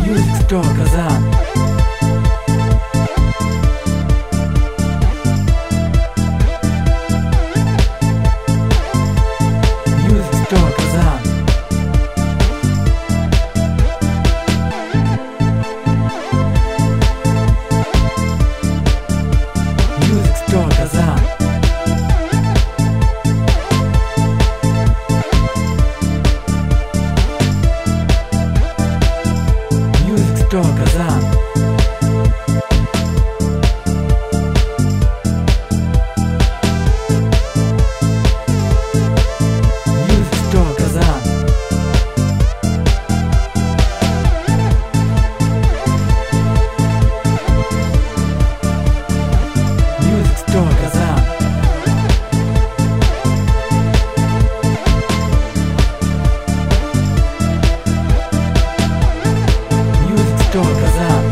Music Store Kazan. Music Store Kazan. Music Store Kazan. Music Store Kazan. Music Store Kazan. Music Store Kazan. Music Store Kazan.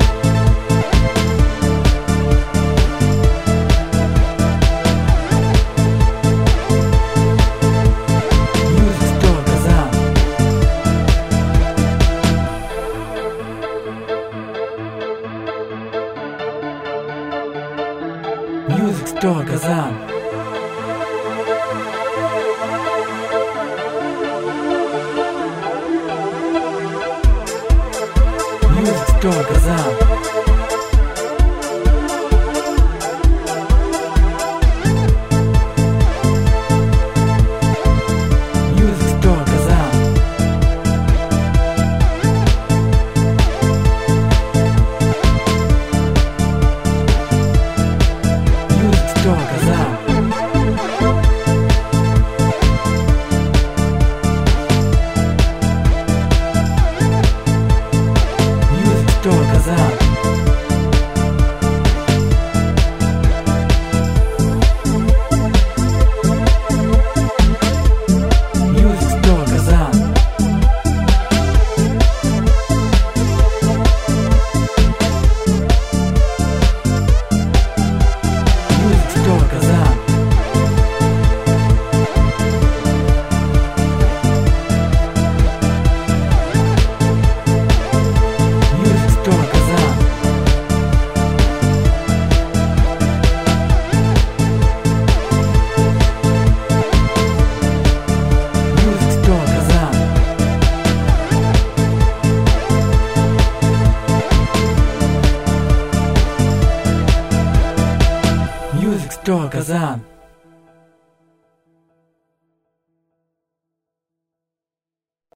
Music Store Kazan. Music Store Kazan. Music Store Kazan. Music Store Kazan. Music Store Kazan. Music Store Kazan. Music Store Kazan. Music Store Kazan. Music Store Kazan. Music Store Kazan. Music Store Kazan.